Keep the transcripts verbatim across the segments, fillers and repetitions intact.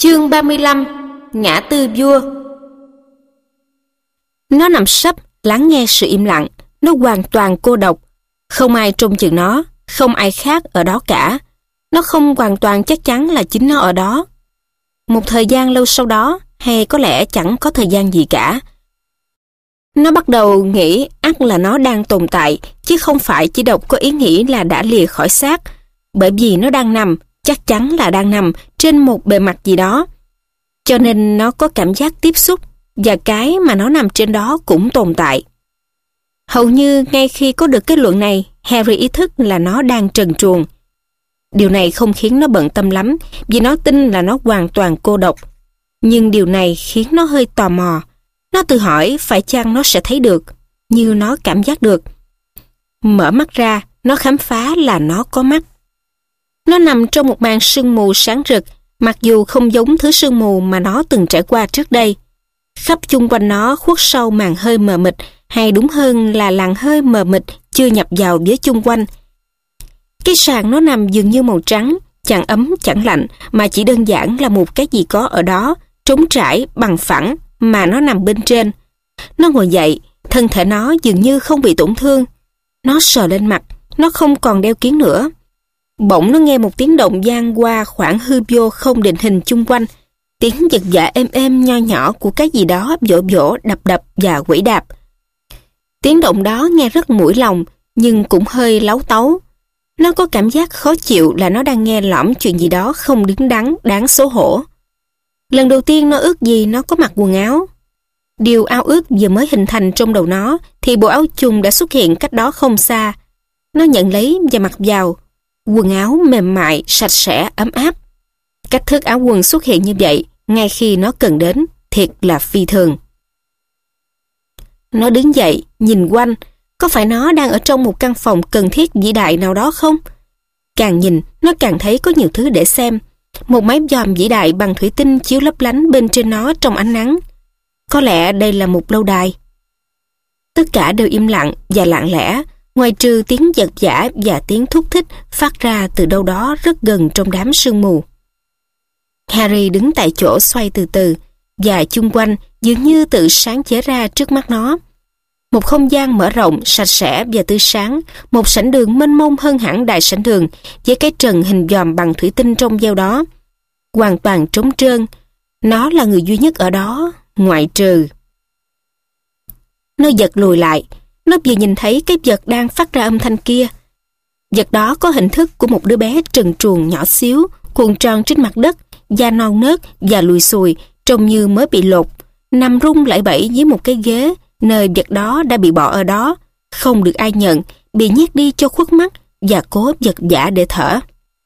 Chương ba mươi lăm. Ngã tư vua. Nó nằm sấp, lắng nghe sự im lặng. Nó hoàn toàn cô độc. Không ai trông chừng nó, không ai khác ở đó cả. Nó không hoàn toàn chắc chắn là chính nó ở đó. Một thời gian lâu sau đó, hay có lẽ chẳng có thời gian gì cả, nó bắt đầu nghĩ ắt là nó đang tồn tại, chứ không phải chỉ độc có ý nghĩ là đã lìa khỏi xác. Bởi vì nó đang nằm, chắc chắn là đang nằm trên một bề mặt gì đó. Cho nên nó có cảm giác tiếp xúc, và cái mà nó nằm trên đó cũng tồn tại. Hầu như ngay khi có được kết luận này, Harry ý thức là nó đang trần truồng. Điều này không khiến nó bận tâm lắm, vì nó tin là nó hoàn toàn cô độc. Nhưng điều này khiến nó hơi tò mò. Nó tự hỏi phải chăng nó sẽ thấy được, như nó cảm giác được. Mở mắt ra, nó khám phá là nó có mắt. Nó nằm trong một màn sương mù sáng rực, mặc dù không giống thứ sương mù mà nó từng trải qua trước đây. Khắp chung quanh nó khuất sau màn hơi mờ mịt, hay đúng hơn là làn hơi mờ mịt chưa nhập vào với chung quanh. Cái sàn nó nằm dường như màu trắng, chẳng ấm chẳng lạnh, mà chỉ đơn giản là một cái gì có ở đó, trống trải, bằng phẳng, mà nó nằm bên trên. Nó ngồi dậy, thân thể nó dường như không bị tổn thương. Nó sờ lên mặt, nó không còn đeo kiếng nữa. Bỗng nó nghe một tiếng động vang qua khoảng hư vô không định hình chung quanh. Tiếng giật giã êm êm nho nhỏ của cái gì đó vỗ vỗ, đập đập và quẩy đạp. Tiếng động đó nghe rất mũi lòng, nhưng cũng hơi láu táu. Nó có cảm giác khó chịu là nó đang nghe lỏm chuyện gì đó không đứng đắn, đáng xấu hổ. Lần đầu tiên nó ước gì nó có mặc quần áo. Điều ao ước vừa mới hình thành trong đầu nó, thì bộ áo chùng đã xuất hiện cách đó không xa. Nó nhận lấy và mặc vào. Quần áo mềm mại, sạch sẽ, ấm áp. Cách thức áo quần xuất hiện như vậy, ngay khi nó cần đến, thiệt là phi thường. Nó đứng dậy, nhìn quanh. Có phải nó đang ở trong một căn phòng cần thiết vĩ đại nào đó không? Càng nhìn, nó càng thấy có nhiều thứ để xem. Một mái vòm vĩ đại bằng thủy tinh chiếu lấp lánh bên trên nó trong ánh nắng. Có lẽ đây là một lâu đài. Tất cả đều im lặng và lặng lẽ, ngoài trừ tiếng giật giã và tiếng thúc thích phát ra từ đâu đó rất gần trong đám sương mù. Harry đứng tại chỗ xoay từ từ, và chung quanh dường như tự sáng chế ra trước mắt nó. Một không gian mở rộng, sạch sẽ và tươi sáng, một sảnh đường mênh mông hơn hẳn đại sảnh đường, với cái trần hình vòm bằng thủy tinh trong veo đó. Hoàn toàn trống trơn. Nó là người duy nhất ở đó, ngoại trừ. Nó giật lùi lại. Nó vừa nhìn thấy cái vật đang phát ra âm thanh kia. Vật đó có hình thức của một đứa bé trần truồng nhỏ xíu, cuộn tròn trên mặt đất, da non nớt và lùi xùi, trông như mới bị lột, nằm rung lẩy bẩy dưới một cái ghế, nơi vật đó đã bị bỏ ở đó, không được ai nhận, bị nhét đi cho khuất mắt và cố giật giả để thở.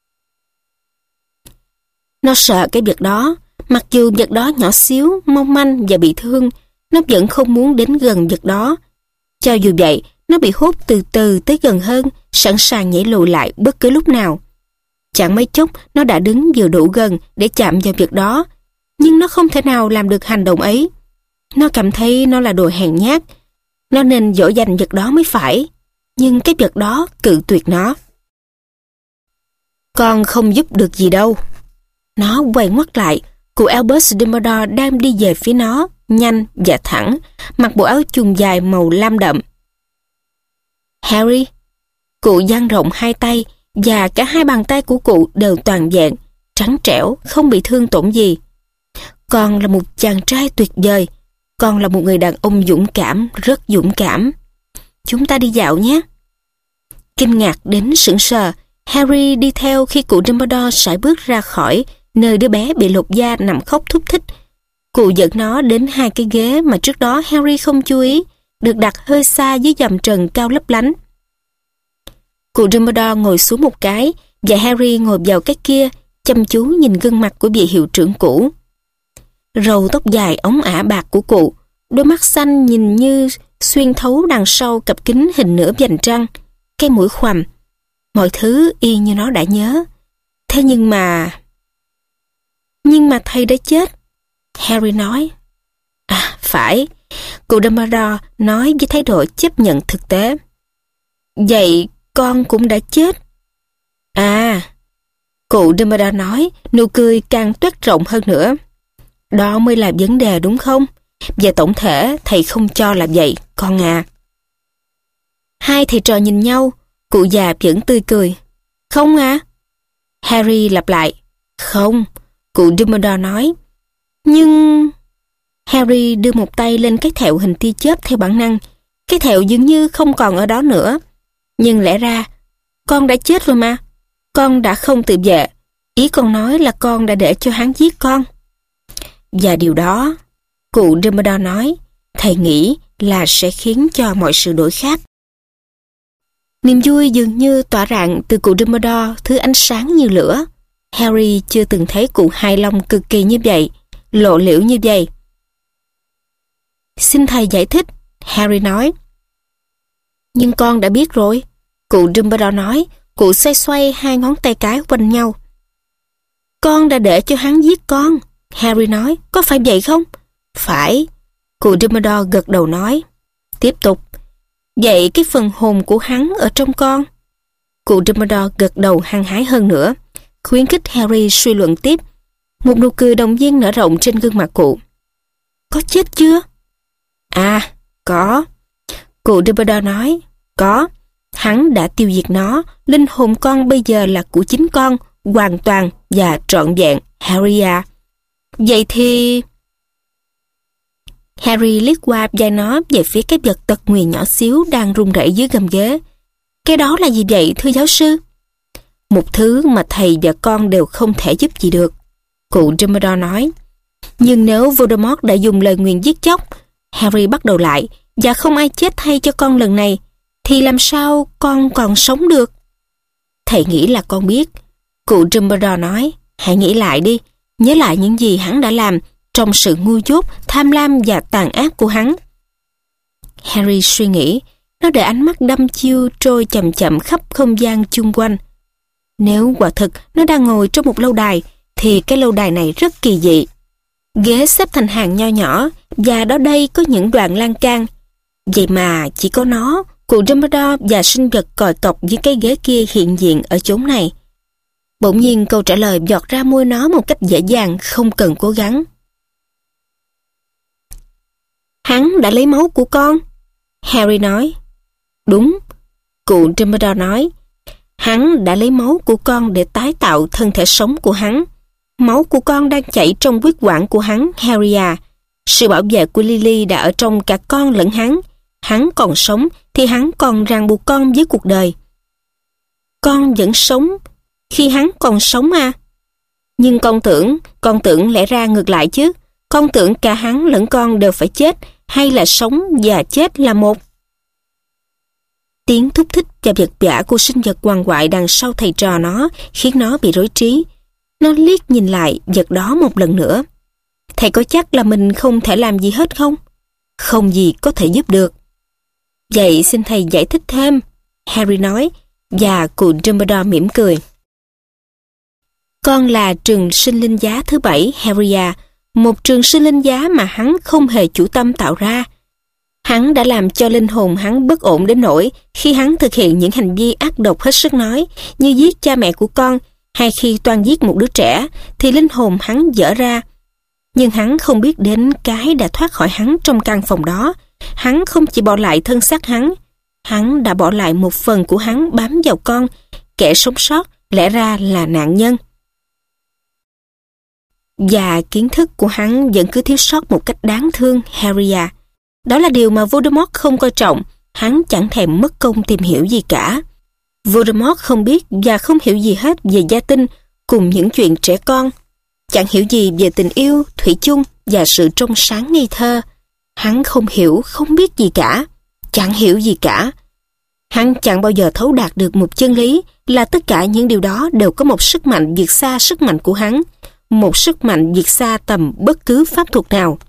Nó sợ cái vật đó, mặc dù vật đó nhỏ xíu, mong manh và bị thương, nó vẫn không muốn đến gần vật đó. Cho dù vậy, nó bị hút từ từ tới gần hơn, sẵn sàng nhảy lùi lại bất cứ lúc nào. Chẳng mấy chốc, nó đã đứng vừa đủ gần để chạm vào vật đó, nhưng nó không thể nào làm được hành động ấy. Nó cảm thấy nó là đồ hèn nhát. Nó nên dỗ dành vật đó mới phải. Nhưng cái vật đó cự tuyệt nó. Con không giúp được gì đâu. Nó quay ngoắt lại. Cụ Albus Dumbledore đang đi về phía nó, nhanh và thẳng, mặc bộ áo chùng dài màu lam đậm. Harry. Cụ dang rộng hai tay, và cả hai bàn tay của cụ đều toàn vẹn, trắng trẻo, không bị thương tổn gì. Con là một chàng trai tuyệt vời. Con là một người đàn ông dũng cảm, rất dũng cảm. Chúng ta đi dạo nhé. Kinh ngạc đến sững sờ, Harry đi theo khi cụ Dumbledore sải bước ra khỏi nơi đứa bé bị lột da nằm khóc thúc thích. Cụ dẫn nó đến hai cái ghế mà trước đó Harry không chú ý, được đặt hơi xa dưới dầm trần cao lấp lánh. Cụ Dumbledore ngồi xuống một cái, và Harry ngồi vào cái kia, chăm chú nhìn gương mặt của vị hiệu trưởng cũ. Râu tóc dài ống ả bạc của cụ, đôi mắt xanh nhìn như xuyên thấu đằng sau cặp kính hình nửa vành trăng, cái mũi khoằm. Mọi thứ y như nó đã nhớ. Thế nhưng mà... Nhưng mà thầy đã chết. Harry nói. À, phải. Cụ Dumbledore nói với thái độ chấp nhận thực tế. Vậy con cũng đã chết. À, Cụ Dumbledore nói, nụ cười càng toét rộng hơn nữa. Đó mới là vấn đề đúng không? Về tổng thể, thầy không cho là vậy, con à. Hai thầy trò nhìn nhau, cụ già vẫn tươi cười. Không à? Harry lặp lại. Không, cụ Dumbledore nói. Nhưng... Harry đưa một tay lên cái thẹo hình tia chớp theo bản năng. Cái thẹo dường như không còn ở đó nữa. Nhưng lẽ ra, con đã chết rồi mà. Con đã không tự vệ. Ý con nói là con đã để cho hắn giết con. Và điều đó, cụ Dumbledore nói, thầy nghĩ là sẽ khiến cho mọi sự đổi khác. Niềm vui dường như tỏa rạng từ cụ Dumbledore, thứ ánh sáng như lửa. Harry chưa từng thấy cụ hài lòng cực kỳ như vậy, lộ liễu như vậy. Xin thầy giải thích, Harry nói. Nhưng con đã biết rồi, cụ Dumbledore nói, cụ xoay xoay hai ngón tay cái quanh nhau. Con đã để cho hắn giết con, Harry nói, có phải vậy không? Phải, cụ Dumbledore gật đầu nói. Tiếp tục. Vậy cái phần hồn của hắn ở trong con? Cụ Dumbledore gật đầu hăng hái hơn nữa, khuyến khích Harry suy luận tiếp. Một nụ cười động viên nở rộng trên gương mặt cụ. Có chết chưa? À, có. Cụ Dumbledore nói, có. Hắn đã tiêu diệt nó, linh hồn con bây giờ là của chính con, hoàn toàn và trọn vẹn, Harry à. Vậy thì... Harry liếc qua vai nó về phía cái vật tật nguyền nhỏ xíu đang rung rẩy dưới gầm ghế. Cái đó là gì vậy, thưa giáo sư? Một thứ mà thầy và con đều không thể giúp gì được, cụ Dumbledore nói. Nhưng nếu Voldemort đã dùng lời nguyền giết chóc, Harry bắt đầu lại, và không ai chết thay cho con lần này, thì làm sao con còn sống được? Thầy nghĩ là con biết, cụ Dumbledore nói. Hãy nghĩ lại đi, nhớ lại những gì hắn đã làm trong sự ngu dốt, tham lam và tàn ác của hắn. Harry suy nghĩ, nó để ánh mắt đăm chiêu trôi chậm chậm khắp không gian chung quanh. Nếu quả thực nó đang ngồi trong một lâu đài, thì cái lâu đài này rất kỳ dị. Ghế xếp thành hàng nho nhỏ, và đó đây có những đoạn lan can. Vậy mà chỉ có nó, cụ Dumbledore và sinh vật còi cọc với cái ghế kia hiện diện ở chốn này. Bỗng nhiên câu trả lời giọt ra môi nó một cách dễ dàng, không cần cố gắng. Hắn đã lấy máu của con, Harry nói. Đúng, cụ Dumbledore nói. Hắn đã lấy máu của con để tái tạo thân thể sống của hắn. Máu của con đang chảy trong huyết quản của hắn, Harry à. Sự bảo vệ của Lily đã ở trong cả con lẫn hắn. Hắn còn sống thì hắn còn ràng buộc con với cuộc đời. Con vẫn sống khi hắn còn sống à? Nhưng con tưởng, con tưởng lẽ ra ngược lại chứ. Con tưởng cả hắn lẫn con đều phải chết, hay là sống và chết là một? Tiếng thúc thích và vật vã của sinh vật quằn quại đằng sau thầy trò nó khiến nó bị rối trí. Nó liếc nhìn lại vật đó một lần nữa. Thầy có chắc là mình không thể làm gì hết không? Không gì có thể giúp được. Vậy xin thầy giải thích thêm, Harry nói, và cụ Dumbledore mỉm cười. Con là trường sinh linh giá thứ bảy, Harry à, một trường sinh linh giá mà hắn không hề chủ tâm tạo ra. Hắn đã làm cho linh hồn hắn bất ổn đến nỗi khi hắn thực hiện những hành vi ác độc hết sức nói, như giết cha mẹ của con, hay khi toan giết một đứa trẻ, thì linh hồn hắn dở ra. Nhưng hắn không biết đến cái đã thoát khỏi hắn trong căn phòng đó. Hắn không chỉ bỏ lại thân xác hắn, hắn đã bỏ lại một phần của hắn bám vào con. Kẻ sống sót lẽ ra là nạn nhân. Và kiến thức của hắn vẫn cứ thiếu sót một cách đáng thương, Harry à. Đó là điều mà Voldemort không coi trọng. Hắn chẳng thèm mất công tìm hiểu gì cả. Voldemort không biết và không hiểu gì hết về gia tinh cùng những chuyện trẻ con. Chẳng hiểu gì về tình yêu, thủy chung và sự trong sáng ngây thơ. Hắn không hiểu, không biết gì cả. Chẳng hiểu gì cả. Hắn chẳng bao giờ thấu đạt được một chân lý là tất cả những điều đó đều có một sức mạnh vượt xa sức mạnh của hắn. Một sức mạnh vượt xa tầm bất cứ pháp thuật nào.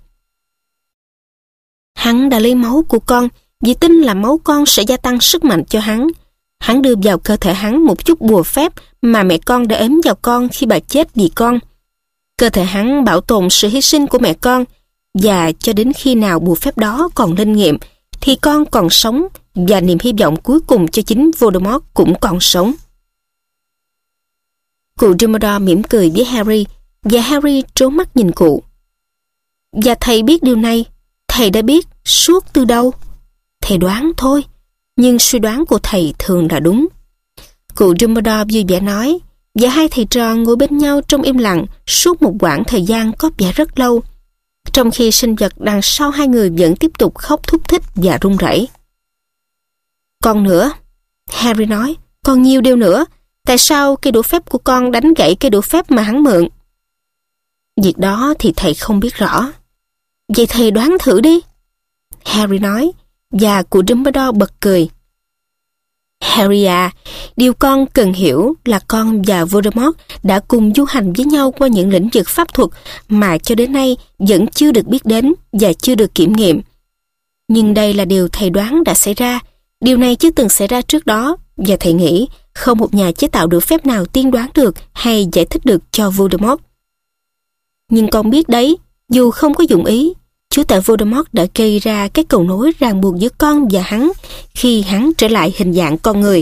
Hắn đã lấy máu của con vì tin là máu con sẽ gia tăng sức mạnh cho hắn. Hắn đưa vào cơ thể hắn một chút bùa phép mà mẹ con đã ếm vào con khi bà chết vì con. Cơ thể hắn bảo tồn sự hy sinh của mẹ con, và cho đến khi nào bùa phép đó còn linh nghiệm thì con còn sống, và niềm hy vọng cuối cùng cho chính Voldemort cũng còn sống. Cụ Dumbledore mỉm cười với Harry, và Harry trố mắt nhìn cụ. Và thầy biết điều này, thầy đã biết suốt từ đầu. Thầy đoán thôi, nhưng suy đoán của thầy thường là đúng. Cụ Dumbledore vui vẻ nói, và hai thầy trò ngồi bên nhau trong im lặng suốt một quãng thời gian có vẻ rất lâu, trong khi sinh vật đằng sau hai người vẫn tiếp tục khóc thúc thích và run rẩy. Còn nữa, Harry nói, còn nhiều điều nữa. Tại sao cây đũa phép của con đánh gãy cây đũa phép mà hắn mượn? Việc đó thì thầy không biết rõ. Vậy thầy đoán thử đi. Harry nói, và cụ Dumbledore bật cười. Harry à, điều con cần hiểu là con và Voldemort đã cùng du hành với nhau qua những lĩnh vực pháp thuật mà cho đến nay vẫn chưa được biết đến và chưa được kiểm nghiệm. Nhưng đây là điều thầy đoán đã xảy ra. Điều này chưa từng xảy ra trước đó, và thầy nghĩ không một nhà chế tạo đũa phép nào tiên đoán được hay giải thích được cho Voldemort. Nhưng con biết đấy, dù không có dụng ý, Chúa tể Voldemort đã gây ra cái cầu nối ràng buộc giữa con và hắn khi hắn trở lại hình dạng con người.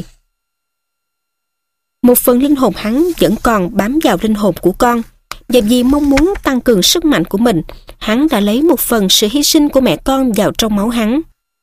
Một phần linh hồn hắn vẫn còn bám vào linh hồn của con, và vì mong muốn tăng cường sức mạnh của mình, hắn đã lấy một phần sự hy sinh của mẹ con vào trong máu hắn.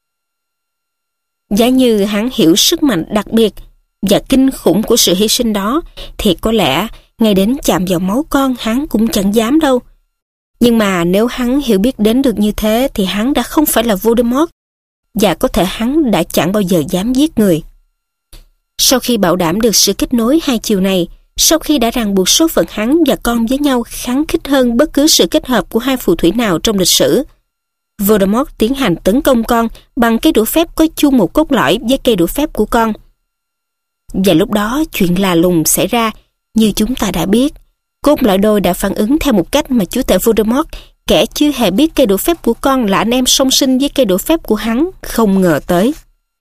Giả như hắn hiểu sức mạnh đặc biệt và kinh khủng của sự hy sinh đó, thì có lẽ ngay đến chạm vào máu con hắn cũng chẳng dám đâu. Nhưng mà nếu hắn hiểu biết đến được như thế thì hắn đã không phải là Voldemort, và có thể hắn đã chẳng bao giờ dám giết người. Sau khi bảo đảm được sự kết nối hai chiều này, sau khi đã ràng buộc số phận hắn và con với nhau kháng khích hơn bất cứ sự kết hợp của hai phù thủy nào trong lịch sử, Voldemort tiến hành tấn công con bằng cây đũa phép có chung một cốt lõi với cây đũa phép của con. Và lúc đó chuyện lạ lùng xảy ra. Như chúng ta đã biết, cốt lõi đôi đã phản ứng theo một cách mà chúa tể Voldemort, kẻ chưa hề biết cây đũa phép của con là anh em song sinh với cây đũa phép của hắn, không ngờ tới.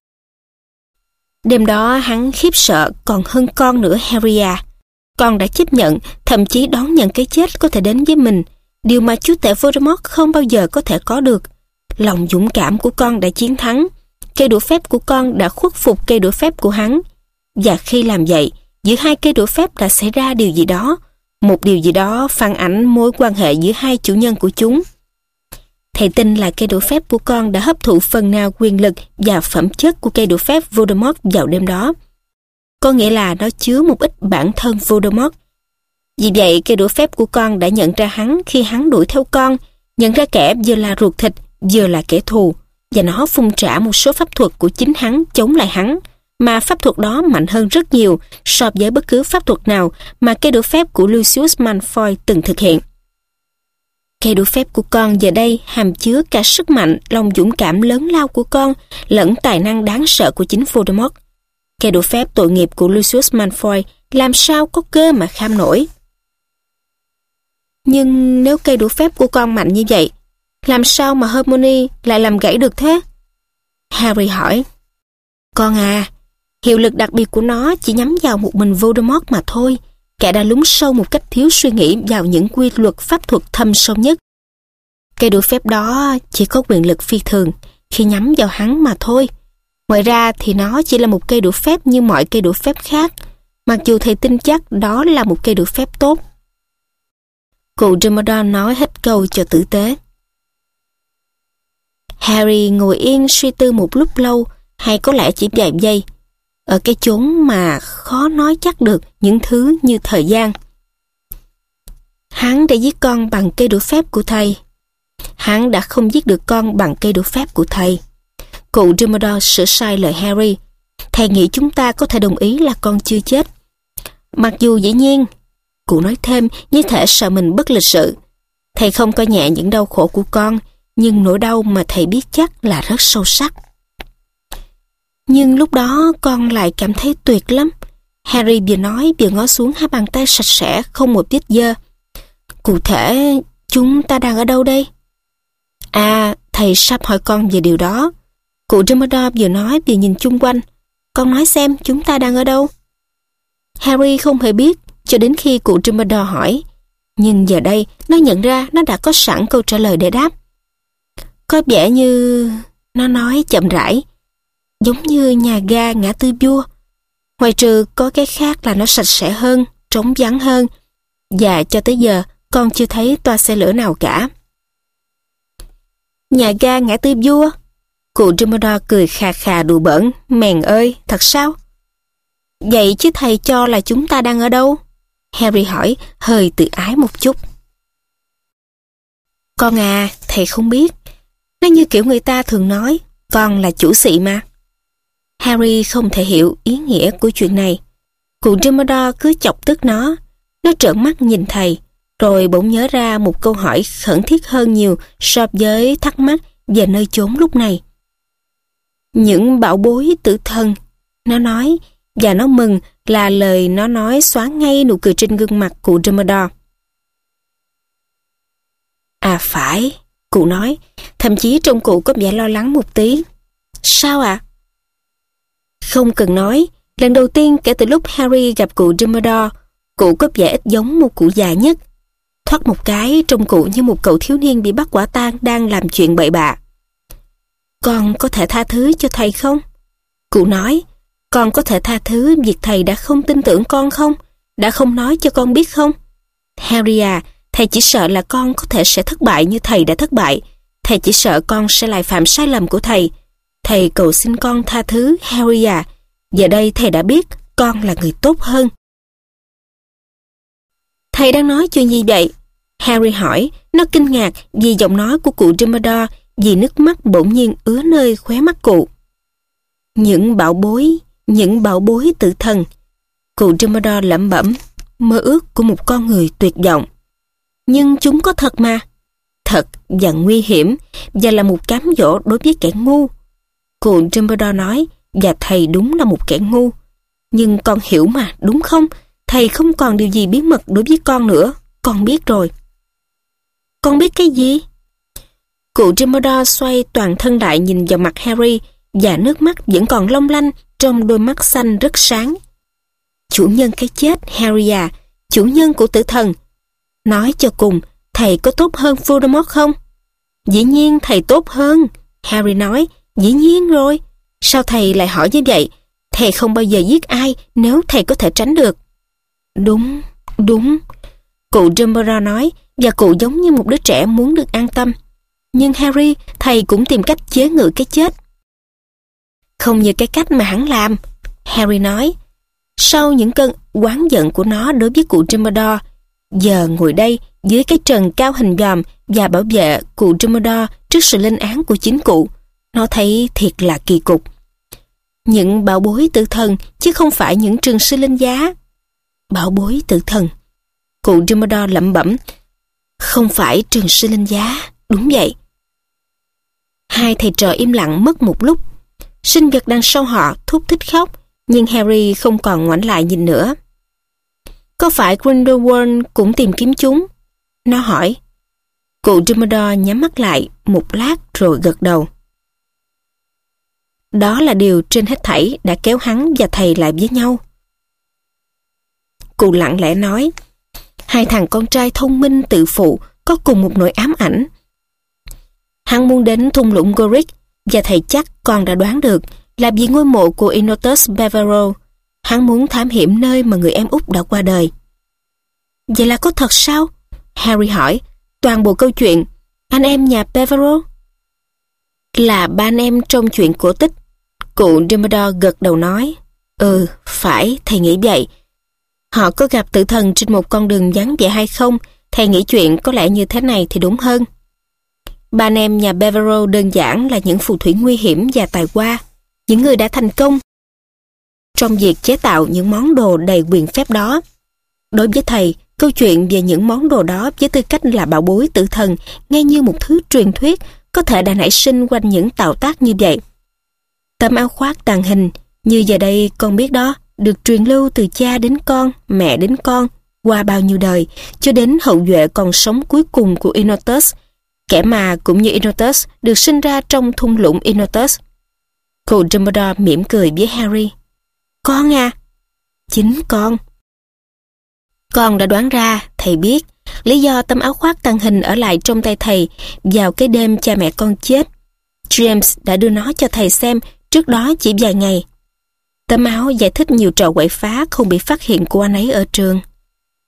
Đêm đó hắn khiếp sợ còn hơn con nữa Harry à. Con đã chấp nhận, thậm chí đón nhận cái chết có thể đến với mình, điều mà chúa tể Voldemort không bao giờ có thể có được. Lòng dũng cảm của con đã chiến thắng. Cây đũa phép của con đã khuất phục cây đũa phép của hắn. Và khi làm vậy, giữa hai cây đũa phép đã xảy ra điều gì đó. Một điều gì đó phản ảnh mối quan hệ giữa hai chủ nhân của chúng. Thầy tin là cây đũa phép của con đã hấp thụ phần nào quyền lực và phẩm chất của cây đũa phép Voldemort vào đêm đó. Có nghĩa là nó chứa một ít bản thân Voldemort. Vì vậy, cây đũa phép của con đã nhận ra hắn khi hắn đuổi theo con, nhận ra kẻ vừa là ruột thịt, vừa là kẻ thù, và nó phun trả một số pháp thuật của chính hắn chống lại hắn, mà pháp thuật đó mạnh hơn rất nhiều so với bất cứ pháp thuật nào mà cây đũa phép của Lucius Malfoy từng thực hiện. Cây đũa phép của con giờ đây hàm chứa cả sức mạnh, lòng dũng cảm lớn lao của con, lẫn tài năng đáng sợ của chính Voldemort. Cây đũa phép tội nghiệp của Lucius Malfoy làm sao có cơ mà kham nổi. Nhưng nếu cây đũa phép của con mạnh như vậy, làm sao mà Hermione lại làm gãy được thế? Harry hỏi. Con à, hiệu lực đặc biệt của nó chỉ nhắm vào một mình Voldemort mà thôi. Kẻ đã lún sâu một cách thiếu suy nghĩ vào những quy luật pháp thuật thâm sâu nhất. Cây đũa phép đó chỉ có quyền lực phi thường khi nhắm vào hắn mà thôi. Ngoài ra thì nó chỉ là một cây đũa phép như mọi cây đũa phép khác, mặc dù thầy tin chắc đó là một cây đũa phép tốt. Cụ Dumbledore nói hết câu cho tử tế. Harry ngồi yên suy tư một lúc lâu, hay có lẽ chỉ vài giây, ở cái chốn mà khó nói chắc được những thứ như thời gian. Hắn đã giết con bằng cây đũa phép của thầy. Hắn đã không giết được con bằng cây đũa phép của thầy. Cụ Dumbledore sửa sai lời Harry. Thầy nghĩ chúng ta có thể đồng ý là con chưa chết. Mặc dù dĩ nhiên, cụ nói thêm như thể sợ mình bất lịch sự. Thầy không coi nhẹ những đau khổ của con, nhưng nỗi đau mà thầy biết chắc là rất sâu sắc. Nhưng lúc đó con lại cảm thấy tuyệt lắm. Harry vừa nói vừa ngó xuống hai bàn tay sạch sẽ không một vết dơ. Cụ thể, chúng ta đang ở đâu đây? À, thầy sắp hỏi con về điều đó. Cụ Dumbledore vừa nói vừa nhìn chung quanh. Con nói xem chúng ta đang ở đâu? Harry không hề biết cho đến khi cụ Dumbledore hỏi. Nhưng giờ đây nó nhận ra nó đã có sẵn câu trả lời để đáp. Có vẻ như... Nó nói chậm rãi. Giống như nhà ga ngã tư vua. Ngoài trừ có cái khác là nó sạch sẽ hơn, trống vắng hơn. Và cho tới giờ, con chưa thấy toa xe lửa nào cả. Nhà ga ngã tư vua. Cụ Dumbledore cười khà khà đùa bỡn. Mèn ơi, thật sao? Vậy chứ thầy cho là chúng ta đang ở đâu? Harry hỏi, hơi tự ái một chút. Con à, thầy không biết. Nó như kiểu người ta thường nói, con là chủ xị mà. Harry không thể hiểu ý nghĩa của chuyện này. Cụ Dumbledore cứ chọc tức nó. Nó trợn mắt nhìn thầy, rồi bỗng nhớ ra một câu hỏi khẩn thiết hơn nhiều so với thắc mắc về nơi chốn lúc này. Những bảo bối tử thần, nó nói, và nó mừng là lời nó nói xóa ngay nụ cười trên gương mặt cụ Dumbledore. À phải, cụ nói, thậm chí trông cụ có vẻ lo lắng một tí. Sao ạ? À? Không cần nói, lần đầu tiên kể từ lúc Harry gặp cụ Dumbledore, cụ có vẻ ít giống một cụ già nhất. Thoát một cái, trông cụ như một cậu thiếu niên bị bắt quả tang đang làm chuyện bậy bạ. Con có thể tha thứ cho thầy không? Cụ nói, con có thể tha thứ việc thầy đã không tin tưởng con không? Đã không nói cho con biết không? Harry à, thầy chỉ sợ là con có thể sẽ thất bại như thầy đã thất bại. Thầy chỉ sợ con sẽ lại phạm sai lầm của thầy. Thầy cầu xin con tha thứ, Harry à. Giờ đây thầy đã biết con là người tốt hơn. Thầy đang nói chuyện gì vậy? Harry hỏi, nó kinh ngạc vì giọng nói của cụ Dumbledore, vì nước mắt bỗng nhiên ứa nơi khóe mắt cụ. Những bảo bối, những bảo bối tử thần. Cụ Dumbledore lẩm bẩm, mơ ước của một con người tuyệt vọng. Nhưng chúng có thật mà. Thật và nguy hiểm, và là một cám dỗ đối với kẻ ngu. Cụ Dumbledore nói, và thầy đúng là một kẻ ngu. Nhưng con hiểu mà, đúng không? Thầy không còn điều gì bí mật đối với con nữa. Con biết rồi. Con biết cái gì? Cụ Dumbledore xoay toàn thân lại nhìn vào mặt Harry, và nước mắt vẫn còn long lanh trong đôi mắt xanh rất sáng. Chủ nhân cái chết, Harry à, chủ nhân của tử thần. Nói cho cùng, thầy có tốt hơn Voldemort không? Dĩ nhiên thầy tốt hơn, Harry nói, dĩ nhiên rồi. Sao thầy lại hỏi như vậy? Thầy không bao giờ giết ai nếu thầy có thể tránh được. Đúng, đúng, cụ Dumbledore nói, và cụ giống như một đứa trẻ muốn được an tâm. Nhưng Harry, thầy cũng tìm cách chế ngự cái chết. Không như cái cách mà hắn làm, Harry nói. Sau những cơn oán giận của nó đối với cụ Dumbledore, giờ ngồi đây dưới cái trần cao hình vòm và bảo vệ cụ Dumbledore trước sự lên án của chính cụ, nó thấy thiệt là kỳ cục. Những bảo bối tử thần chứ không phải những trường sư linh giá. Bảo bối tử thần. Cụ Dumbledore lẩm bẩm. Không phải trường sư linh giá, đúng vậy. Hai thầy trò im lặng mất một lúc. Sinh vật đằng sau họ thút thít khóc, nhưng Harry không còn ngoảnh lại nhìn nữa. Có phải Grindelwald cũng tìm kiếm chúng? Nó hỏi. Cụ Dumbledore nhắm mắt lại một lát rồi gật đầu. Đó là điều trên hết thảy đã kéo hắn và thầy lại với nhau. Cụ lặng lẽ nói, hai thằng con trai thông minh tự phụ có cùng một nỗi ám ảnh. Hắn muốn đến thung lũng Gorick, và thầy chắc con đã đoán được là vì ngôi mộ của Inotus Bevero. Hắn muốn thám hiểm nơi mà người em út đã qua đời. Vậy là có thật sao? Harry hỏi. Toàn bộ câu chuyện, anh em nhà Bevero? Là ba anh em trong chuyện cổ tích. Cụ Dumbledore gật đầu nói. Ừ, phải, thầy nghĩ vậy. Họ có gặp tử thần trên một con đường vắng vẻ hay không? Thầy nghĩ chuyện có lẽ như thế này thì đúng hơn. Ba anh em nhà Bevero đơn giản là những phù thủy nguy hiểm và tài hoa, những người đã thành công trong việc chế tạo những món đồ đầy quyền phép đó. Đối với thầy, câu chuyện về những món đồ đó với tư cách là bảo bối tử thần nghe như một thứ truyền thuyết có thể đã nảy sinh quanh những tạo tác như vậy. Tấm áo khoác tàng hình, như giờ đây con biết đó, được truyền lưu từ cha đến con, mẹ đến con, qua bao nhiêu đời, cho đến hậu duệ còn sống cuối cùng của Inotus, kẻ mà cũng như Inotus được sinh ra trong thung lũng Inotus. Cụ Dumbledore mỉm cười với Harry. Con à? Chính con. Con đã đoán ra, thầy biết, lý do tấm áo khoác tàng hình ở lại trong tay thầy vào cái đêm cha mẹ con chết. James đã đưa nó cho thầy xem trước đó chỉ vài ngày. Tấm áo giải thích nhiều trò quậy phá không bị phát hiện của anh ấy ở trường.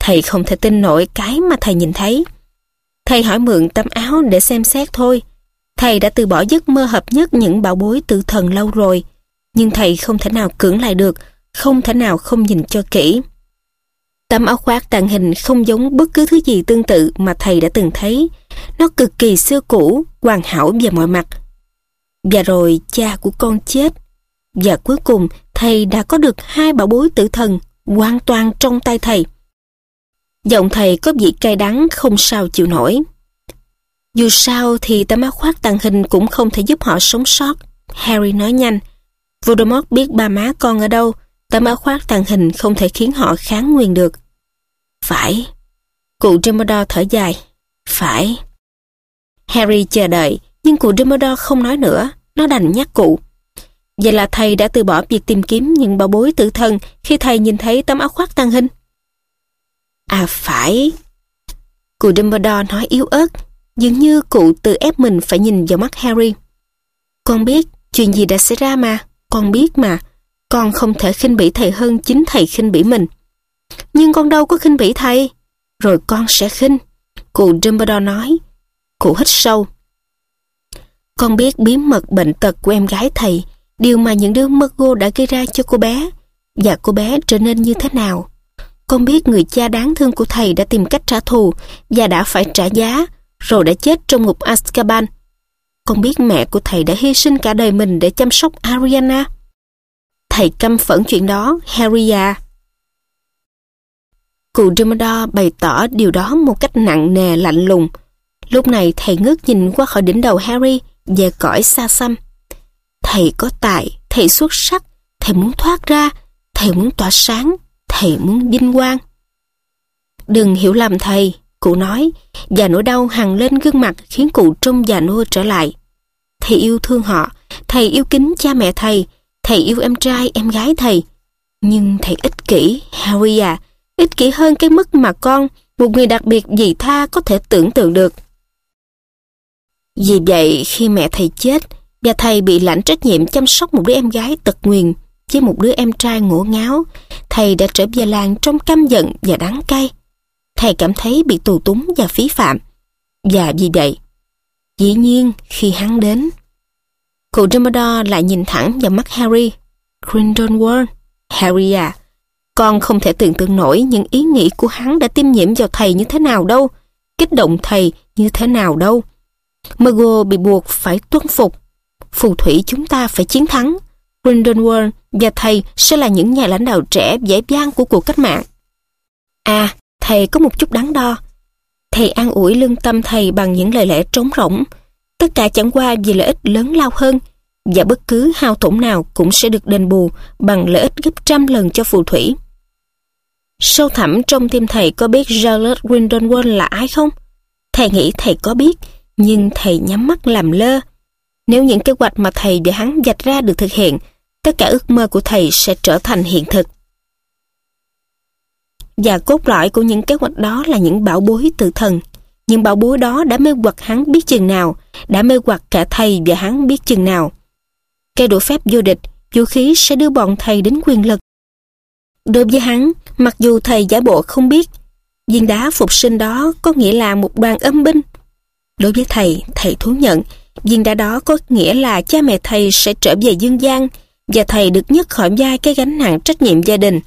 Thầy không thể tin nổi cái mà thầy nhìn thấy. Thầy hỏi mượn tấm áo để xem xét thôi. Thầy đã từ bỏ giấc mơ hợp nhất những bảo bối tử thần lâu rồi. Nhưng thầy không thể nào cưỡng lại được, không thể nào không nhìn cho kỹ. Tấm áo khoác tàng hình không giống bất cứ thứ gì tương tự mà thầy đã từng thấy. Nó cực kỳ xưa cũ, hoàn hảo về mọi mặt. Và rồi cha của con chết. Và cuối cùng thầy đã có được hai bảo bối tử thần hoàn toàn trong tay thầy. Giọng thầy có vị cay đắng không sao chịu nổi. Dù sao thì tấm áo khoác tàng hình cũng không thể giúp họ sống sót. Harry nói nhanh. Voldemort biết ba má con ở đâu. Tấm áo khoác tàng hình không thể khiến họ kháng nguyên được. Phải. Cụ Dumbledore thở dài. Phải. Harry chờ đợi, nhưng cụ Dumbledore không nói nữa. Nó đành nhắc cụ. Vậy là thầy đã từ bỏ việc tìm kiếm những bảo bối tử thần khi thầy nhìn thấy tấm áo khoác tàng hình? À phải. Cụ Dumbledore nói yếu ớt, dường như cụ tự ép mình phải nhìn vào mắt Harry. Con biết chuyện gì đã xảy ra mà. Con biết mà. Con không thể khinh bỉ thầy hơn chính thầy khinh bỉ mình. Nhưng con đâu có khinh bỉ thầy. Rồi con sẽ khinh. Cụ Dumbledore nói. Cụ hít sâu. Con biết bí mật bệnh tật của em gái thầy, điều mà những đứa Muggle đã gây ra cho cô bé, và cô bé trở nên như thế nào. Con biết người cha đáng thương của thầy đã tìm cách trả thù và đã phải trả giá, rồi đã chết trong ngục Azkaban. Con biết mẹ của thầy đã hy sinh cả đời mình để chăm sóc Ariana. Thầy căm phẫn chuyện đó, Harry à. Cụ Dumbledore bày tỏ điều đó một cách nặng nề lạnh lùng. Lúc này thầy ngước nhìn qua khỏi đỉnh đầu Harry về cõi xa xăm. Thầy có tài, thầy xuất sắc, thầy muốn thoát ra, thầy muốn tỏa sáng, thầy muốn vinh quang. Đừng hiểu lầm thầy, cụ nói, và nỗi đau hằn lên gương mặt khiến cụ trông già nua trở lại. Thầy yêu thương họ, thầy yêu kính cha mẹ thầy, thầy yêu em trai, em gái thầy. Nhưng thầy ích kỷ, Harry à, ích kỷ hơn cái mức mà con, một người đặc biệt vị tha có thể tưởng tượng được. Vì vậy, khi mẹ thầy chết, và thầy bị lãnh trách nhiệm chăm sóc một đứa em gái tật nguyền với một đứa em trai ngổ ngáo, thầy đã trở về làng trong căm giận và đắng cay. Thầy cảm thấy bị tù túng và phí phạm. Và vì vậy, dĩ nhiên khi hắn đến, cụ Dumbledore lại nhìn thẳng vào mắt Harry. Grindelwald, Harry à, con không thể tưởng tượng nổi những ý nghĩ của hắn đã tiêm nhiễm vào thầy như thế nào đâu, kích động thầy như thế nào đâu. Muggle bị buộc phải tuân phục. Phù thủy chúng ta phải chiến thắng. Grindelwald và thầy sẽ là những nhà lãnh đạo trẻ dễ dàng của cuộc cách mạng. À, thầy có một chút đắn đo. Thầy an ủi lương tâm thầy bằng những lời lẽ trống rỗng. Tất cả chẳng qua vì lợi ích lớn lao hơn, và bất cứ hao tổn nào cũng sẽ được đền bù bằng lợi ích gấp trăm lần cho phù thủy. Sâu thẳm trong tim thầy có biết Charlotte Grindelwald là ai không? Thầy nghĩ thầy có biết, nhưng thầy nhắm mắt làm lơ. Nếu những kế hoạch mà thầy và hắn vạch ra được thực hiện, tất cả ước mơ của thầy sẽ trở thành hiện thực. Và cốt lõi của những kế hoạch đó là những bảo bối tử thần. Những bảo bối đó đã mê hoặc hắn biết chừng nào, đã mê hoặc cả thầy và hắn biết chừng nào. Cây đũa phép vô địch, vũ khí sẽ đưa bọn thầy đến quyền lực. Đối với hắn, mặc dù thầy giả bộ không biết, viên đá phục sinh đó có nghĩa là một đoàn âm binh. Đối với thầy, thầy thú nhận, viên đá đó có nghĩa là cha mẹ thầy sẽ trở về dương gian, và thầy được nhấc khỏi vai cái gánh nặng trách nhiệm gia đình.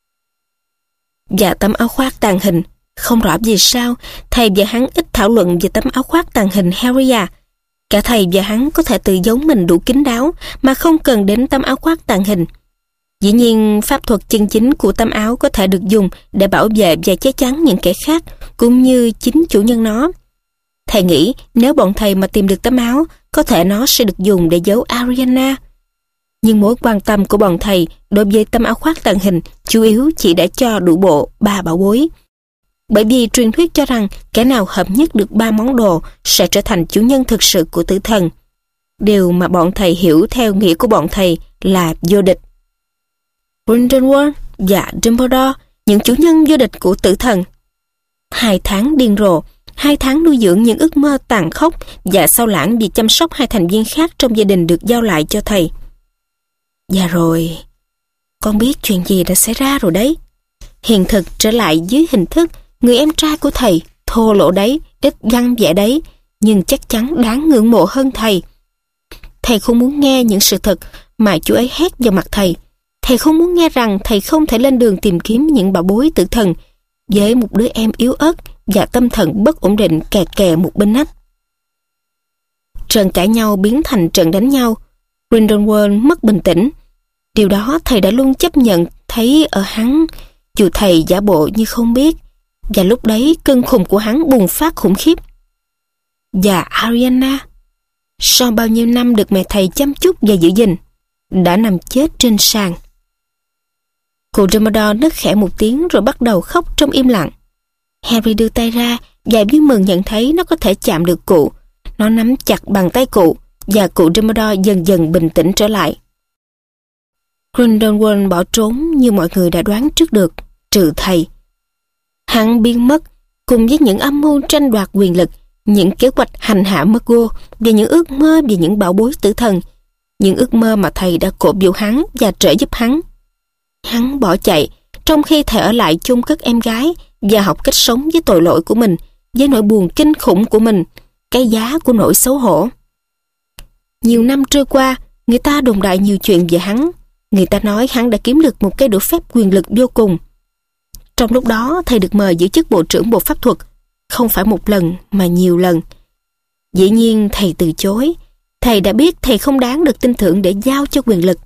Và tấm áo khoác tàng hình, không rõ vì sao, thầy và hắn ít thảo luận về tấm áo khoác tàng hình Harry à. Cả thầy và hắn có thể tự giấu mình đủ kín đáo mà không cần đến tấm áo khoác tàng hình. Dĩ nhiên, pháp thuật chân chính của tấm áo có thể được dùng để bảo vệ và che chắn những kẻ khác, cũng như chính chủ nhân nó. Thầy nghĩ nếu bọn thầy mà tìm được tấm áo, có thể nó sẽ được dùng để giấu Ariana. Nhưng mối quan tâm của bọn thầy đối với tấm áo khoác tàng hình chủ yếu chỉ để cho đủ bộ ba bảo bối. Bởi vì truyền thuyết cho rằng kẻ nào hợp nhất được ba món đồ sẽ trở thành chủ nhân thực sự của tử thần. Điều mà bọn thầy hiểu theo nghĩa của bọn thầy là vô địch. Grindelwald và Dumbledore, những chủ nhân vô địch của tử thần. Hai tháng điên rồ, hai tháng nuôi dưỡng những ước mơ tàn khốc và sao lãng vì chăm sóc hai thành viên khác trong gia đình được giao lại cho thầy. Và rồi, con biết chuyện gì đã xảy ra rồi đấy. hiện thực trở lại dưới hình thức người em trai của thầy, thô lỗ đấy, ít văn vẻ đấy, nhưng chắc chắn đáng ngưỡng mộ hơn thầy. Thầy không muốn nghe những sự thật mà chú ấy hét vào mặt thầy. Thầy không muốn nghe rằng thầy không thể lên đường tìm kiếm những bảo bối tử thần với một đứa em yếu ớt và tâm thần bất ổn định kè kè một bên nách. Trận cãi nhau biến thành trận đánh nhau. Grindelwald mất bình tĩnh. Điều đó thầy đã luôn chấp nhận thấy ở hắn, dù thầy giả bộ như không biết. Và lúc đấy cơn khùng của hắn bùng phát khủng khiếp. Và Ariana, sau bao nhiêu năm được mẹ thầy chăm chút và giữ gìn, đã nằm chết trên sàn. Cụ Dumbledore nấc khẽ một tiếng rồi bắt đầu khóc trong im lặng. Harry đưa tay ra và vui mừng nhận thấy nó có thể chạm được cụ. Nó nắm chặt bàn tay cụ và cụ Dumbledore dần dần bình tĩnh trở lại. Grindelwald bỏ trốn như mọi người đã đoán trước được, trừ thầy. Hắn biến mất cùng với những âm mưu tranh đoạt quyền lực, những kế hoạch hành hạ McGonagall và những ước mơ về những bảo bối tử thần, những ước mơ mà thầy đã cổ vũ hắn và trợ giúp hắn. Hắn bỏ chạy, trong khi thầy ở lại chôn cất em gái và học cách sống với tội lỗi của mình, với nỗi buồn kinh khủng của mình, cái giá của nỗi xấu hổ. Nhiều năm trôi qua, người ta đồn đại nhiều chuyện về hắn. Người ta nói hắn đã kiếm được một cây đũa phép quyền lực vô cùng. Trong lúc đó, thầy được mời giữ chức bộ trưởng bộ pháp thuật, không phải một lần mà nhiều lần. Dĩ nhiên thầy từ chối. Thầy đã biết thầy không đáng được tin tưởng để giao cho quyền lực.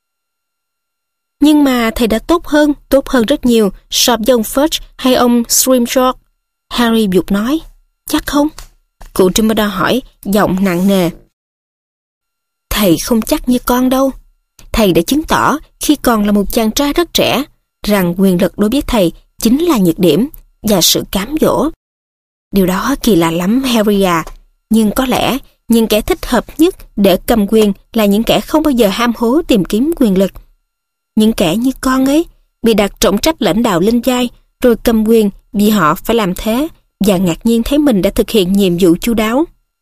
Nhưng mà thầy đã tốt hơn, tốt hơn rất nhiều so với ông Fudge hay ông Scrimgeour. Harry vụt nói, chắc không? Cụ Dumbledore hỏi, giọng nặng nề. Thầy không chắc như con đâu. Thầy đã chứng tỏ khi còn là một chàng trai rất trẻ rằng quyền lực đối với thầy chính là nhược điểm và sự cám dỗ. Điều đó kỳ lạ lắm Harry à, nhưng có lẽ những kẻ thích hợp nhất để cầm quyền là những kẻ không bao giờ ham hố tìm kiếm quyền lực. Những kẻ như con ấy bị đặt trọng trách lãnh đạo lên vai rồi cầm quyền vì họ phải làm thế và ngạc nhiên thấy mình đã thực hiện nhiệm vụ chu đáo.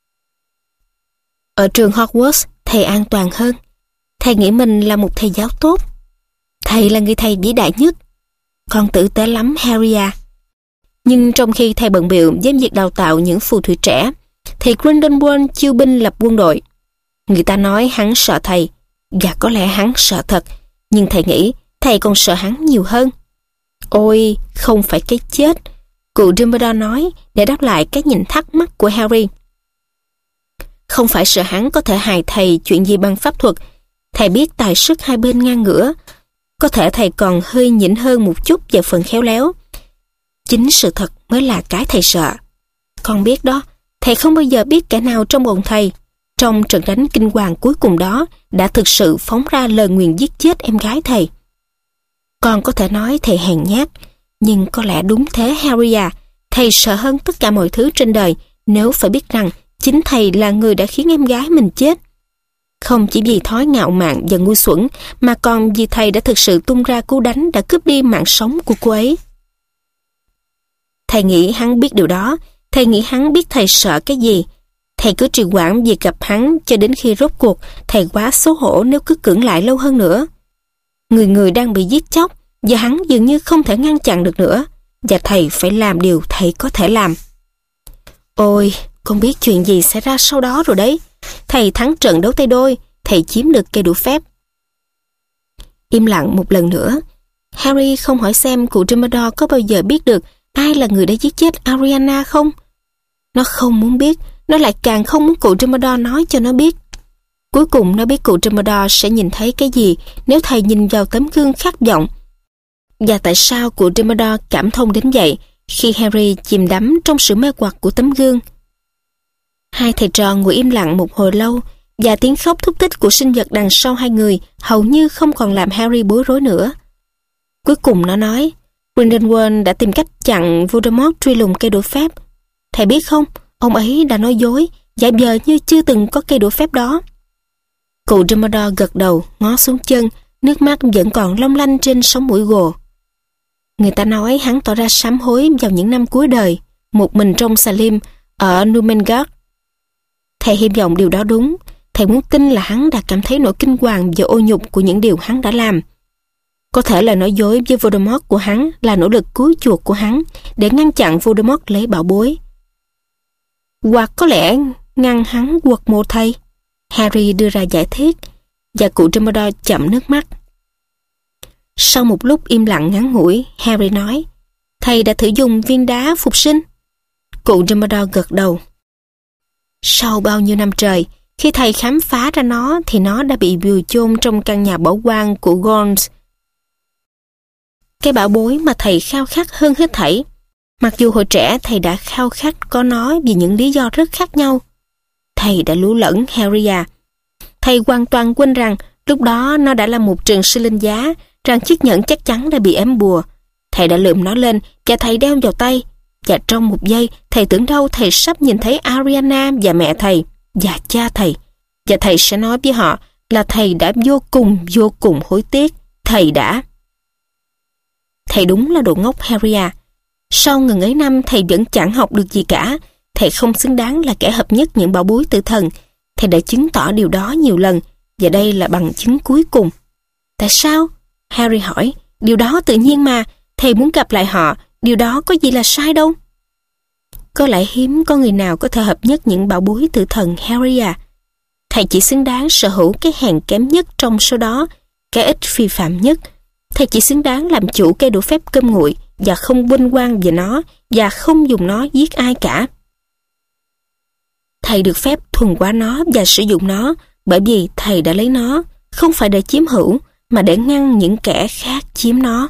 Ở trường Hogwarts, thầy an toàn hơn. Thầy nghĩ mình là một thầy giáo tốt. Thầy là người thầy vĩ đại nhất. Con tử tế lắm Harry à. Nhưng trong khi thầy bận bịu với việc đào tạo những phù thủy trẻ, thì Grindelwald chiêu binh lập quân đội. Người ta nói hắn sợ thầy, và có lẽ hắn sợ thật, nhưng thầy nghĩ thầy còn sợ hắn nhiều hơn. Ôi, không phải cái chết, cụ Dumbledore nói để đáp lại cái nhìn thắc mắc của Harry. Không phải sợ hắn có thể hại thầy chuyện gì bằng pháp thuật. Thầy biết tài sức hai bên ngang ngửa. Có thể thầy còn hơi nhỉnh hơn một chút về phần khéo léo. Chính sự thật mới là cái thầy sợ. Con biết đó, thầy không bao giờ biết kẻ nào trong bọn thầy, trong trận đánh kinh hoàng cuối cùng đó, đã thực sự phóng ra lời nguyền giết chết em gái thầy. Con có thể nói thầy hèn nhát, nhưng có lẽ đúng thế Harry à, thầy sợ hơn tất cả mọi thứ trên đời nếu phải biết rằng chính thầy là người đã khiến em gái mình chết. Không chỉ vì thói ngạo mạn và ngu xuẩn, mà còn vì thầy đã thực sự tung ra cú đánh đã cướp đi mạng sống của cô ấy. Thầy nghĩ hắn biết điều đó, thầy nghĩ hắn biết thầy sợ cái gì. Thầy cứ trì hoãn việc gặp hắn cho đến khi rốt cuộc thầy quá xấu hổ nếu cứ cưỡng lại lâu hơn nữa. Người người đang bị giết chóc và hắn dường như không thể ngăn chặn được nữa, và thầy phải làm điều thầy có thể làm. Ôi, con biết chuyện gì xảy ra sau đó rồi đấy. Thầy thắng trận đấu tay đôi, thầy chiếm được cây đũa phép. Im lặng một lần nữa. Harry không hỏi xem cụ Dumbledore có bao giờ biết được ai là người đã giết chết Ariana không. Nó không muốn biết, nó lại càng không muốn cụ Dumbledore nói cho nó biết. Cuối cùng nó biết cụ Dumbledore sẽ nhìn thấy cái gì nếu thầy nhìn vào tấm gương khát vọng. Và tại sao cụ Dumbledore cảm thông đến vậy khi Harry chìm đắm trong sự mê hoặc của tấm gương. Hai thầy trò ngồi im lặng một hồi lâu, và tiếng khóc thúc thích của sinh vật đằng sau hai người hầu như không còn làm Harry bối rối nữa. Cuối cùng nó nói, Grindelwald đã tìm cách chặn Voldemort truy lùng cây đũa phép. Thầy biết không, ông ấy đã nói dối, giả vờ như chưa từng có cây đũa phép đó. Cụ Dumbledore gật đầu, ngó xuống chân, nước mắt vẫn còn long lanh trên sống mũi gồ. Người ta nói hắn tỏ ra sám hối vào những năm cuối đời, một mình trong Salim ở Numengard. Thầy hy vọng điều đó đúng. Thầy muốn tin là hắn đã cảm thấy nỗi kinh hoàng và ô nhục của những điều hắn đã làm. Có thể là nói dối với Voldemort của hắn là nỗ lực cứu chuộc của hắn để ngăn chặn Voldemort lấy bảo bối. Hoặc có lẽ ngăn hắn quật mộ thầy. Harry đưa ra giải thích, và cụ Dumbledore chậm nước mắt. Sau một lúc im lặng ngắn ngủi, Harry nói, thầy đã thử dùng viên đá phục sinh. Cụ Dumbledore gật đầu. Sau bao nhiêu năm trời, khi thầy khám phá ra nó thì nó đã bị vùi chôn trong căn nhà bỏ hoang của Gaunt. Cái bảo bối mà thầy khao khát hơn hết thảy. Mặc dù hồi trẻ thầy đã khao khát có nó vì những lý do rất khác nhau. Thầy đã lú lẫn, Harry à. Thầy hoàn toàn quên rằng lúc đó nó đã là một trường sư linh giá, rằng chiếc nhẫn chắc chắn đã bị ém bùa. Thầy đã lượm nó lên và thầy đeo vào tay. Và trong một giây, thầy tưởng đâu thầy sắp nhìn thấy Ariana và mẹ thầy và cha thầy. Và thầy sẽ nói với họ là thầy đã vô cùng, vô cùng hối tiếc. Thầy đã... Thầy đúng là đồ ngốc, Harry à. Sau ngần ấy năm thầy vẫn chẳng học được gì cả. Thầy không xứng đáng là kẻ hợp nhất những bảo bối tử thần. Thầy đã chứng tỏ điều đó nhiều lần, và đây là bằng chứng cuối cùng. Tại sao? Harry hỏi. Điều đó tự nhiên mà. Thầy muốn gặp lại họ. Điều đó có gì là sai đâu. Có lẽ hiếm có người nào có thể hợp nhất những bảo bối tử thần, Harry à. Thầy chỉ xứng đáng sở hữu cái hèn kém nhất trong số đó, cái ít phi phạm nhất. Thầy chỉ xứng đáng làm chủ cây đũa phép cơm nguội và không vinh quang về nó và không dùng nó giết ai cả. Thầy được phép thuần hóa nó và sử dụng nó bởi vì thầy đã lấy nó, không phải để chiếm hữu, mà để ngăn những kẻ khác chiếm nó.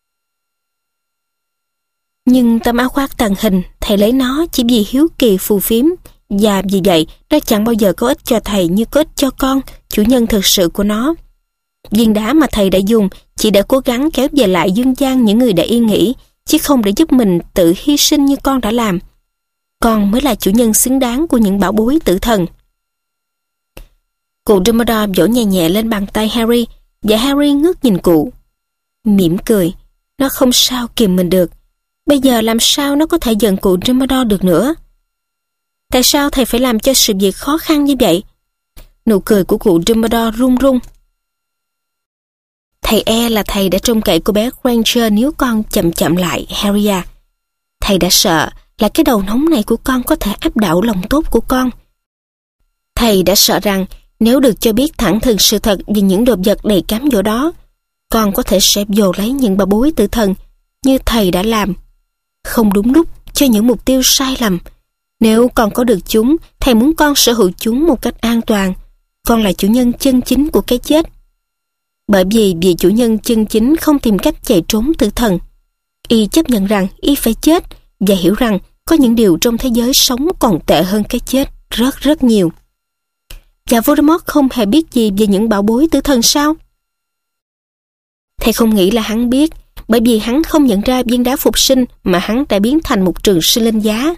Nhưng tấm áo khoác tàng hình, thầy lấy nó chỉ vì hiếu kỳ phù phiếm, và vì vậy nó chẳng bao giờ có ích cho thầy như có ích cho con, chủ nhân thực sự của nó. Viên đá mà thầy đã dùng chỉ để cố gắng kéo về lại dương gian những người đã yên nghỉ, chứ không để giúp mình tự hy sinh như con đã làm. Con mới là chủ nhân xứng đáng của những bảo bối tử thần. Cụ Dumbledore vỗ nhẹ nhẹ lên bàn tay Harry, và Harry ngước nhìn cụ. Mỉm cười, nó không sao kìm mình được. Bây giờ làm sao nó có thể giận cụ Dumbledore được nữa? Tại sao thầy phải làm cho sự việc khó khăn như vậy? Nụ cười của cụ Dumbledore run run. Thầy e là thầy đã trông cậy cô bé Granger nếu con chậm chậm lại, Harry à. Thầy đã sợ là cái đầu nóng này của con có thể áp đảo lòng tốt của con. Thầy đã sợ rằng nếu được cho biết thẳng thừng sự thật về những đồ vật đầy cám dỗ đó, con có thể sẽ vồ lấy những bảo bối tử thần như thầy đã làm. Không đúng lúc cho những mục tiêu sai lầm. Nếu con có được chúng, thầy muốn con sở hữu chúng một cách an toàn. Con là chủ nhân chân chính của cái chết. Bởi vì vị chủ nhân chân chính không tìm cách chạy trốn tử thần. Y chấp nhận rằng y phải chết và hiểu rằng có những điều trong thế giới sống còn tệ hơn cái chết rất rất nhiều. Và Voldemort không hề biết gì về những bảo bối tử thần sao? Thầy không nghĩ là hắn biết, bởi vì hắn không nhận ra viên đá phục sinh mà hắn đã biến thành một trường sinh linh giá.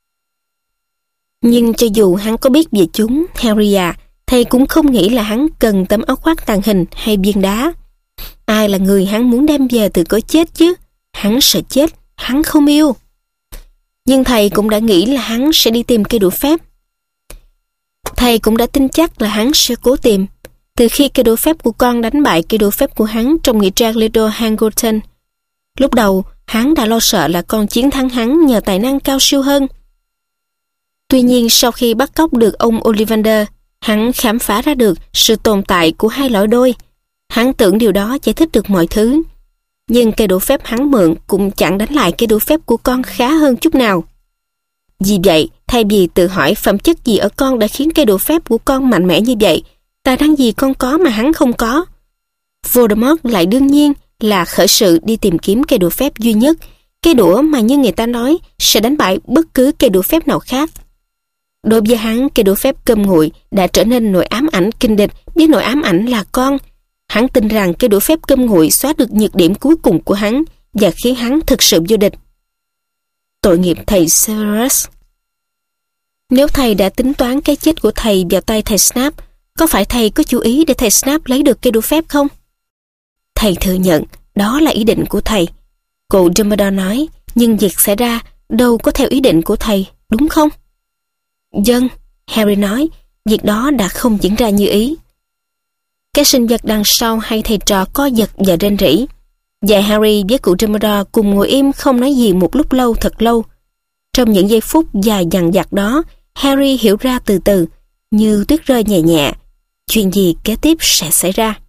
Nhưng cho dù hắn có biết về chúng, Harry à, thầy cũng không nghĩ là hắn cần tấm áo khoác tàng hình hay viên đá. Ai là người hắn muốn đem về từ cõi chết chứ? Hắn sợ chết, hắn không yêu. Nhưng thầy cũng đã nghĩ là hắn sẽ đi tìm cây đũa phép. Thầy cũng đã tin chắc là hắn sẽ cố tìm. Từ khi cây đũa phép của con đánh bại cây đũa phép của hắn trong nghĩa trang Lido Hangleton. Lúc đầu, hắn đã lo sợ là con chiến thắng hắn nhờ tài năng cao siêu hơn. Tuy nhiên, sau khi bắt cóc được ông Ollivander, hắn khám phá ra được sự tồn tại của hai lõi đôi. Hắn tưởng điều đó giải thích được mọi thứ. Nhưng cây đũa phép hắn mượn cũng chẳng đánh lại cây đũa phép của con khá hơn chút nào. Vì vậy, thay vì tự hỏi phẩm chất gì ở con đã khiến cây đũa phép của con mạnh mẽ như vậy, tài năng gì con có mà hắn không có, Voldemort lại đương nhiên là khởi sự đi tìm kiếm cây đũa phép duy nhất, cây đũa mà như người ta nói sẽ đánh bại bất cứ cây đũa phép nào khác. Đối với hắn, cây đũa phép cơm nguội đã trở nên nỗi ám ảnh kinh địch, biết nỗi ám ảnh là con. Hắn tin rằng cây đũa phép cơm nguội xóa được nhược điểm cuối cùng của hắn và khiến hắn thực sự vô địch. Tội nghiệp thầy Severus. Nếu thầy đã tính toán cái chết của thầy vào tay thầy Snape, có phải thầy có chú ý để thầy Snape lấy được cây đũa phép không? Thầy thừa nhận đó là ý định của thầy. Cụ Dumbledore nói, nhưng việc xảy ra đâu có theo ý định của thầy, đúng không? Vâng, Harry nói, việc đó đã không diễn ra như ý. Cái sinh vật đằng sau hay thầy trò co giật và rên rỉ. Và Harry với cụ Dumbledore cùng ngồi im không nói gì một lúc lâu thật lâu. Trong những giây phút dài dằng dặc đó, Harry hiểu ra từ từ, như tuyết rơi nhẹ nhẹ, chuyện gì kế tiếp sẽ xảy ra.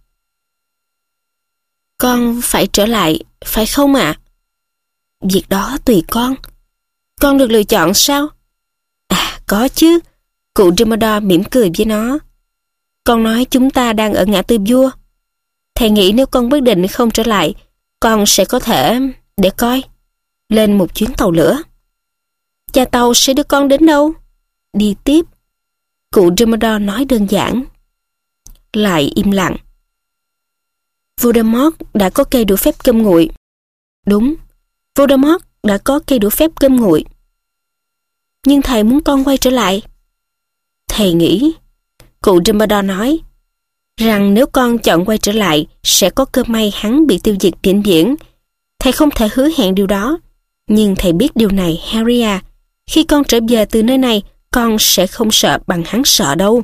Con phải trở lại, phải không ạ? À? Việc đó tùy con. Con được lựa chọn sao? À, có chứ. Cụ Dumbledore mỉm cười với nó. Con nói chúng ta đang ở ngã tư vua. Thầy nghĩ nếu con quyết định không trở lại, con sẽ có thể, để coi, lên một chuyến tàu lửa. Cha tàu sẽ đưa con đến đâu? Đi tiếp. Cụ Dumbledore nói đơn giản. Lại im lặng. Voldemort đã có cây đũa phép cơm nguội. Đúng, Voldemort đã có cây đũa phép cơm nguội. Nhưng thầy muốn con quay trở lại. Thầy nghĩ, cụ Dumbledore nói, rằng nếu con chọn quay trở lại, sẽ có cơ may hắn bị tiêu diệt vĩnh viễn. Thầy không thể hứa hẹn điều đó, nhưng thầy biết điều này, Harry à. Khi con trở về từ nơi này, con sẽ không sợ bằng hắn sợ đâu.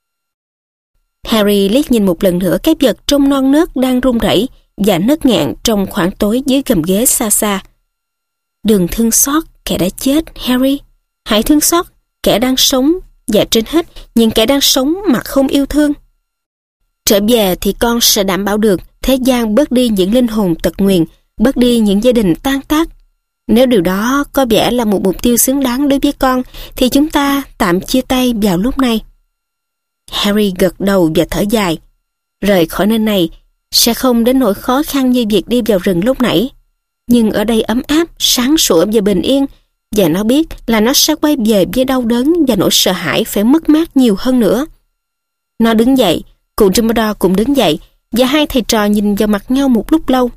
Harry liếc nhìn một lần nữa cái vật trông non nớt đang run rẩy và nứt nghẹn trong khoảng tối dưới gầm ghế xa xa. Đừng thương xót kẻ đã chết, Harry. Hãy thương xót kẻ đang sống, và trên hết những kẻ đang sống mà không yêu thương. Trở về thì con sẽ đảm bảo được thế gian bớt đi những linh hồn tật nguyền, bớt đi những gia đình tan tác. Nếu điều đó có vẻ là một mục tiêu xứng đáng đối với con, thì chúng ta tạm chia tay vào lúc này. Harry gật đầu và thở dài. Rời khỏi nơi này sẽ không đến nỗi khó khăn như việc đi vào rừng lúc nãy. Nhưng ở đây ấm áp, sáng sủa và bình yên, và nó biết là nó sẽ quay về với đau đớn và nỗi sợ hãi phải mất mát nhiều hơn nữa. Nó đứng dậy, cụ Dumbledore cũng đứng dậy, và hai thầy trò nhìn vào mặt nhau một lúc lâu.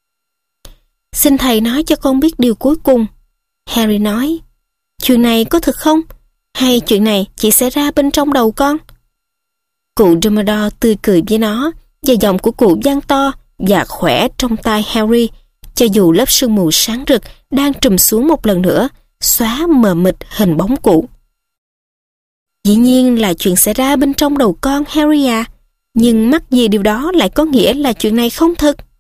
Xin thầy nói cho con biết điều cuối cùng. Harry nói, chuyện này có thật không? Hay chuyện này chỉ xảy ra bên trong đầu con? Cụ Dumbledore tươi cười với nó, và giọng của cụ vang to và khỏe trong tai Harry, cho dù lớp sương mù sáng rực đang trùm xuống một lần nữa, xóa mờ mịt hình bóng cụ. Dĩ nhiên là chuyện xảy ra bên trong đầu con, Harry à, nhưng mắc gì điều đó lại có nghĩa là chuyện này không thật.